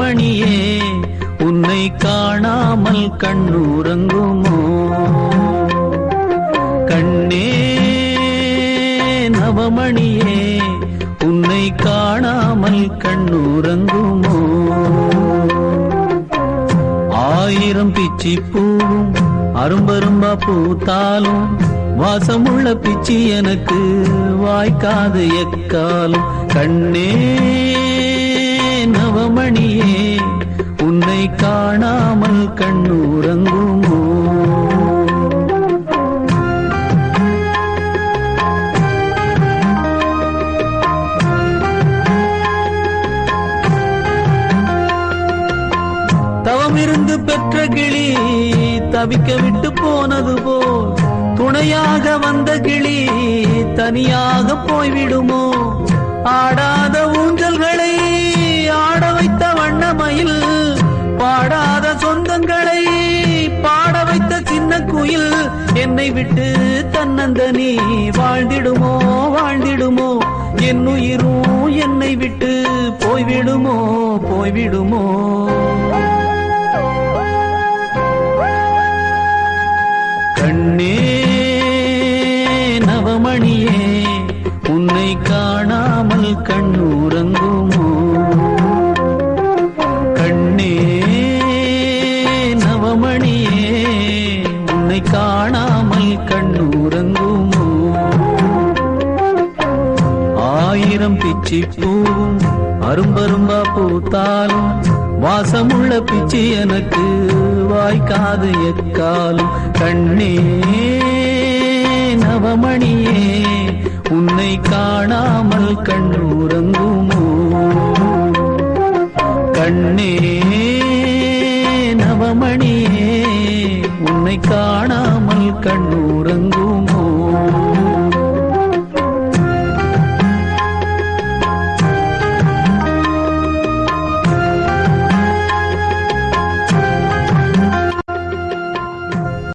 நவமணியே உன்னை காணாமல் கண்ணுறங்குமோ? கண்ணே நவமணியே உன்னை காணாமல் கண்ணுறங்குமோ? ஆயிரம் பிச்சி பூவும் அரும்பரும்பா பூத்தாலும் வாசமுள்ள பிச்சி எனக்கு வாய்க்காது எக்காலும். கண்ணே நவமணியே உன்னை காணாமல் கண்ணுறங்குமோ? தவமிருந்து பெற்ற கிளி தவிக்க விட்டு போனது போல் துணையாக வந்த கிளி தனியாக போய்விடுமோ? ஆடாத ஊஞ்சல்களை ஆட வைத்த வண்ணமயில், பாடாத சொந்தங்களை பாட வைத்த சின்ன குயில் என்னை விட்டு தன்னந்தனி வாழ்ந்திடுமோ வாழ்ந்திடுமோ? என் உயிரும் என்னை விட்டு போய்விடுமோ போய்விடுமோ? கண்ணே நவமணியே உன்னை காணாமல் கண்ணுறங்குமோ? கண்ணே நவமணியே உன்னை காணாமல் கண்ணுறங்குமோ? ஆயிரம் பிச்சி பூவும் அரும்பரும்பா பூத்தாலும் வாசமுள்ள பிச்சி எனக்கு வாய்க்காது எக்காலும். கண்ணே நவமணியே உன்னை காணாமல் கண்ணுறங்குமோ? கண்ணே நவமணியே உன்னை காணாமல் கண்ணுறங்குமோ?